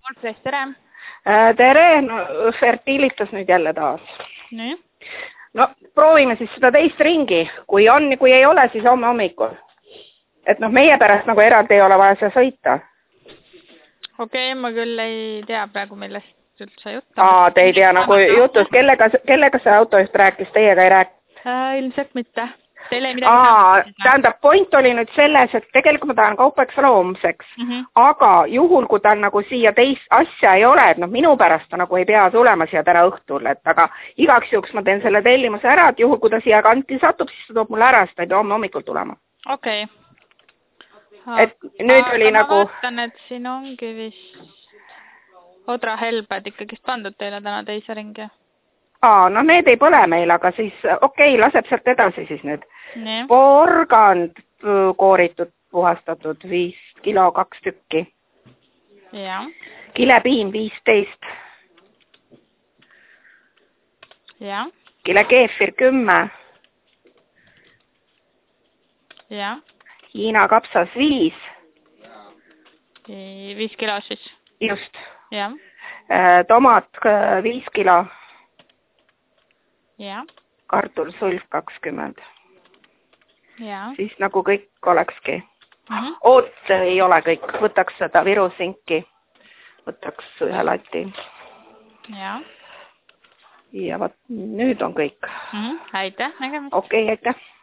Kuldseis, tere! Tere, no fertiilitas nüüd jälle taas. Nii? No proovime siis seda teist ringi, kui on, kui ei ole, siis homme hommikul. Et noh, meie pärast nagu eraldi ei ole vaja seal sõita. Okei, ma küll ei tea praegu, millest üldse juttu. Te ei tea nagu jutust, kellega see autojuht rääkis, teiega ei rääkinud? Ilmselt mitte. Teile ei midagi tähendab, point oli nüüd selles, et tegelikult ma tahan kaupeks homseks, aga juhul, kui tal nagu siia teist asja ei ole, et noh, minu pärast ta nagu ei pea tulema siia täna õhtul, et aga igaks juhuks ma teen selle tellimuse ära, et juhul, kui ta siia kanti satub, siis ta toob mulle ära, sest ta ei pea homme hommikul tulema. Okei. Et nüüd oli nagu... Ma vaatan, et siin ongi vist Odra Helbed ikkagist pandud teile täna teise ringi. No need ei põle meil, aga siis okei, laseb sealt edasi siis nüüd. Nii. Porgand kooritud, puhastatud 5 kilo 2 tükki. Ja. Kilepiim 15. Ja. Kilekeefir 10. Ja. Hiina kapsas 5. 5 kilo siis. Just. Ja. Tomat 5 kilo. Ja. Kartul sulf 20. Ja. Siis nagu kõik olekski. Oot ei ole kõik. Võtaks seda Viru sinki. Võtaks ühe lati. Ja. Ja nüüd on kõik. Aitäh, nägemist. Okei, aitäh.